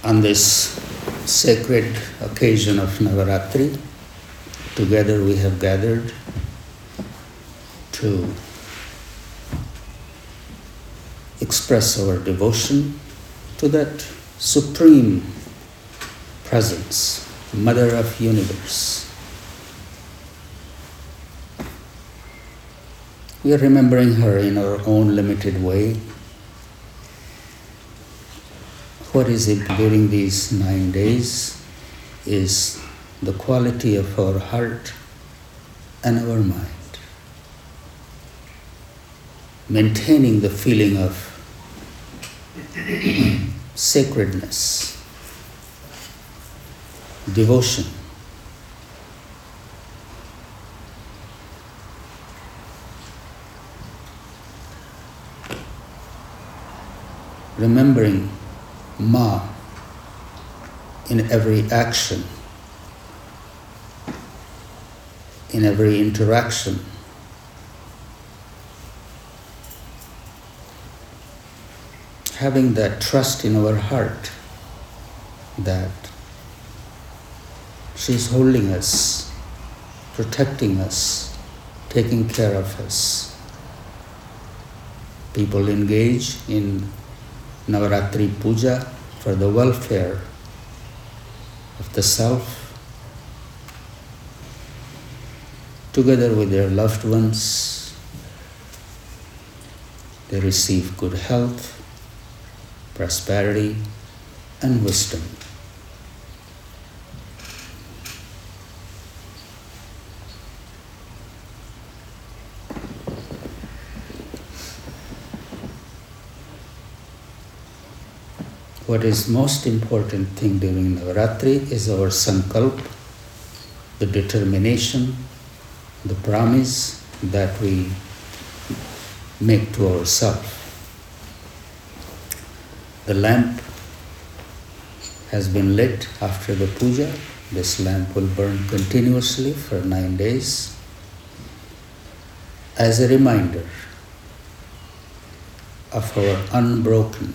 On this sacred occasion of Navaratri, together we have gathered to express our devotion to that supreme presence, Mother of Universe. We are remembering her in our own limited way. What is it during these 9 days is the quality of our heart and our mind. Maintaining the feeling of sacredness, devotion. Remembering Ma in every action, in every interaction. Having that trust in our heart that she's holding us, protecting us, taking care of us. People engage in Navaratri Puja for the welfare of the self, together with their loved ones. They receive good health, prosperity, and wisdom. What is most important thing during Navaratri is our sankalp, the determination, the promise that we make to ourselves. The lamp has been lit after the puja. This lamp will burn continuously for 9 days as a reminder of our unbroken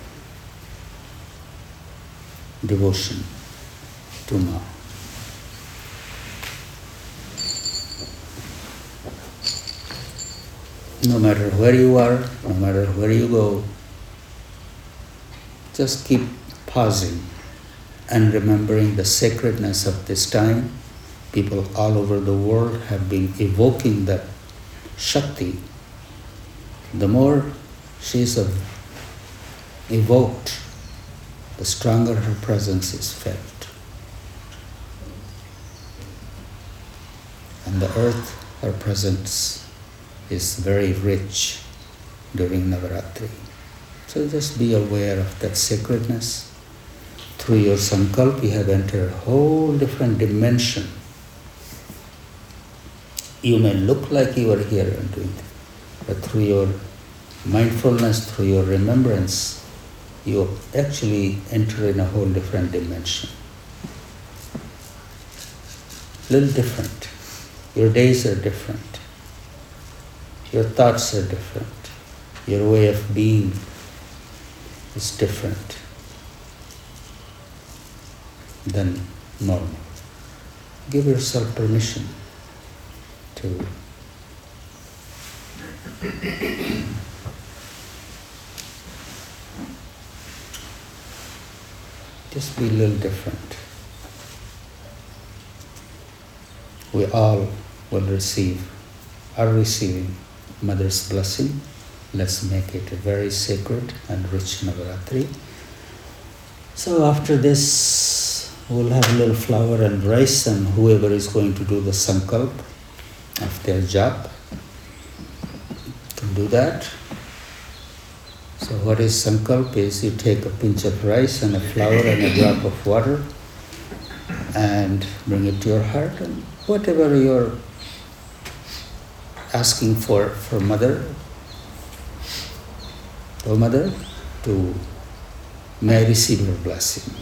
devotion to Ma. No matter where you are, no matter where you go, just keep pausing and remembering the sacredness of this time. People all over the world have been evoking that Shakti. The more she is evoked, the stronger her presence is felt. And the earth, her presence is very rich during Navaratri. So just be aware of that sacredness. Through your sankalp, you have entered a whole different dimension. You may look like you are here and doing it, but through your mindfulness, through your remembrance, you actually enter in a whole different dimension. Little different. Your days are different. Your thoughts are different. Your way of being is different than normal. Give yourself permission to just be a little different. We all will are receiving Mother's blessing. Let's make it a very sacred and rich Navaratri. So after this, we'll have a little flour and rice, and whoever is going to do the sankalp of their job can do that. So what is sankalp is you take a pinch of rice and a flour and a drop of water and bring it to your heart, and whatever you're asking for Mother, oh Mother, may I receive your blessing.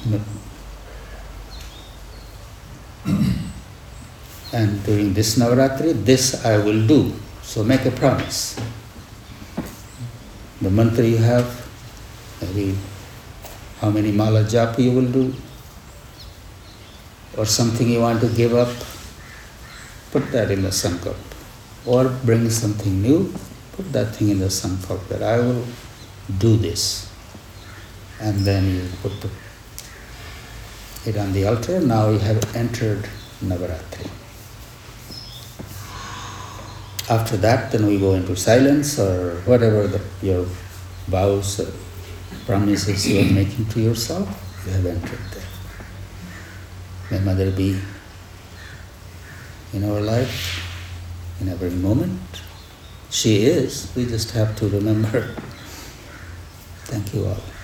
And during this Navaratri, this I will do. So make a promise. The mantra you have, maybe how many mala japa you will do, or something you want to give up, put that in the sankalp. Or bring something new, put that thing in the sankalp that I will do this. And then you put it on the altar. Now you have entered Navaratri. After that, then we go into silence or whatever your vows or promises you are making to yourself, you have entered there. May Mother be in our life in every moment. She is, we just have to remember. Thank you all.